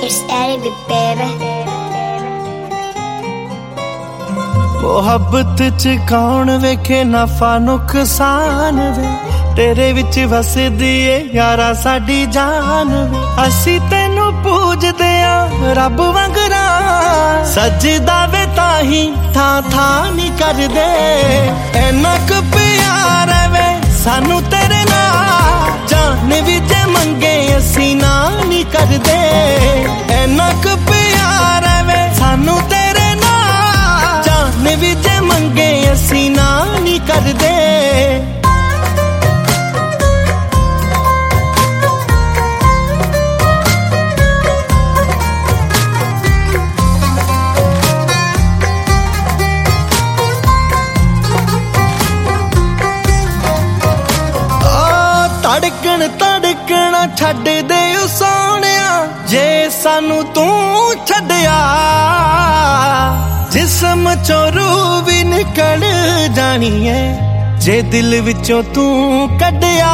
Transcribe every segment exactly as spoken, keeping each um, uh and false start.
It's Arabic, baby. ਮੁਹੱਬਤ ਚ ਕੌਣ ਵੇਖੇ ਨਫਾ ਨੁਕਸਾਨ ਵੇ, ਤੇਰੇ ਵਿੱਚ ਵਸਦੀ ਏ ਯਾਰਾ ਸਾਡੀ ਜਾਨ ਵੇ। ਅਸੀਂ ਤੈਨੂੰ ਪੂਜਦੇ ਆ ਰੱਬ ਵਾਂਗਰਾ, ਸਜਦਾ ਵੇ ਤਾਹੀਂ ਥਾਂ ਥਾਂ ਨਹੀਂ ਕਰਦੇ। ਐਨਾ ਕੁ ਪਿਆਰ ਵੇ ਸਾਨੂੰ ਤੇਰੇ ਨਾਲ, ਜਾਨ ਵੀ ਜੇ ਮੰਗੇ ਅਸੀਂ ਨਾ ਨਹੀਂ ਕਰਦੇ। ਐਨਾ ਕੁ ਪਿਆਰ ਵੇ ਸਾਨੂੰ ਤੇਰੇ ਨਾਲ, ਜਾਨ ਵੀ ਜੇ ਮੰਗੇ ਅਸੀਂ ਨਾ ਨਹੀਂ ਕਰਦੇ। ਧੜਕਣ ਧੜਕਣਾ ਛੱਡ ਦੇ ਓ ਸੋਹਣਿਆ, ਜੇ ਸਾਨੂੰ ਤੂੰ ਛੱਡਿਆ। ਜਿਸਮ ਚੋਂ ਰੂਹ ਵੀ ਨਿਕਲ ਜਾਣੀ ਏ, ਜੇ ਦਿਲ ਵਿੱਚੋਂ ਤੂੰ ਕੱਢਿਆ।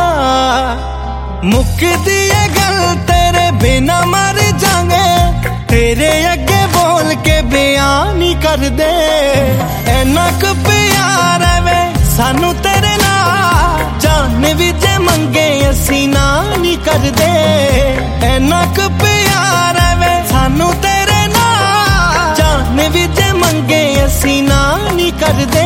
ਮੁੱਕਦੀ ਏ ਗੱਲ ਤੇਰੇ ਬਿਨਾ ਮਰ ਜਾਵਾਂਗੇ, ਤੇਰੇ ਅੱਗੇ ਬੋਲ ਕੇ ਬਿਆਨ ਨਹੀਂ ਕਰਦੇ। ਐਨਾ ਕੁ ਪਿਆਰ ਵੇ ਸਾਨੂੰ ਤੇਰੇ ਨਾਲ, ਜਾਨ ਵੀ ਜੇ ਮੰਗੇ ਅਸੀਂ ਨਾ ਨਹੀਂ ਕਰਦੇ। ਐਨਾ ਕੁ ਪਿਆਰ ਵੇ ਸਾਨੂੰ ਤੇਰੇ ਨਾਲ, ਜਾਨ ਵੀ ਜੇ ਮੰਗੇ ਅਸੀਂ ਨਾ ਨਹੀਂ ਕਰਦੇ।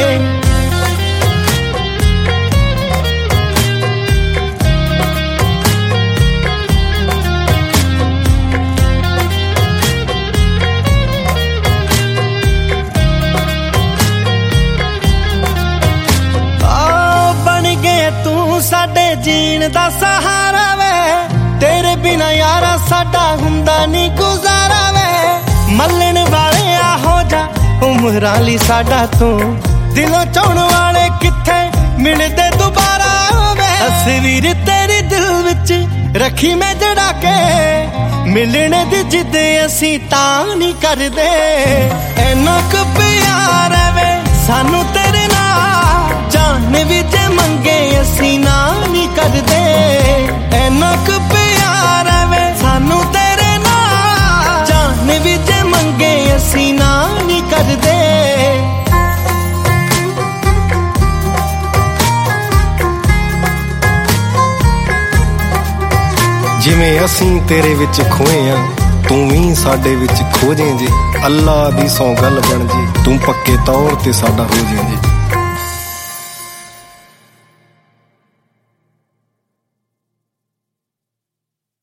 ਤੂੰ ਸਾਡੇ ਜੀਣ ਦਾ ਸਹਾਰਾ ਵੇ, ਤੇਰੇ ਬਿਨਾ ਯਾਰਾ ਸਾਡਾ ਹੁੰਦਾ ਨਹੀਂ ਗੁਜ਼ਾਰਾ ਵੇ। ਮੱਲਣ ਵਾਲੇ ਆਹੋ ਜਾ ਉਮਰਾਂ ਲਈ ਸਾਡਾ ਤੂੰ, ਦਿਲੋਂ ਚਾਹੁਣ ਵਾਲੇ ਕਿੱਥੇ ਮਿਲਦੇ ਦੁਬਾਰਾ ਵੇ। ਤਸਵੀਰ ਤੇਰੀ ਦਿਲ ਵਿੱਚ ਰੱਖੀ ਮੈਂ ਜੜਾ ਕੇ, ਮਿਲਣ ਦੀ ਜਿੱਦ ਅਸੀਂ ਤਾਂ ਨਹੀਂ ਕਰਦੇ। ਐਨਾ ਕੁ ਪਿਆਰ ਵੇ ਸਾਨੂੰ ਤੇਰੇ ਨਾਲ, ਜਾਨ ਵੀ ਜੇ ਮੰਗੇ ਅਸੀਂ ਨਾ ਨਹੀਂ ਕਰਦੇ। ਐਨਾ ਕੁ ਪਿਆਰ ਵੇ ਸਾਨੂੰ ਤੇਰੇ ਨਾਲ, ਜਾਨ ਵੀ ਜੇ ਮੰਗੇ ਅਸੀਂ ਨਾ ਨਹੀਂ ਕਰਦੇ। ਜਿਵੇਂ ਅਸੀਂ ਤੇਰੇ ਵਿੱਚ ਖੋਏ ਆ, ਤੂੰ ਵੀ ਸਾਡੇ ਵਿੱਚ ਖੋ ਜੇ। ਜੇ ਅੱਲਾ ਦੀ ਸੌ ਗੱਲ ਬਣ ਜੇ, ਤੂੰ ਪੱਕੇ ਤੌਰ ਤੇ ਸਾਡਾ ਹੋ ਜੇ।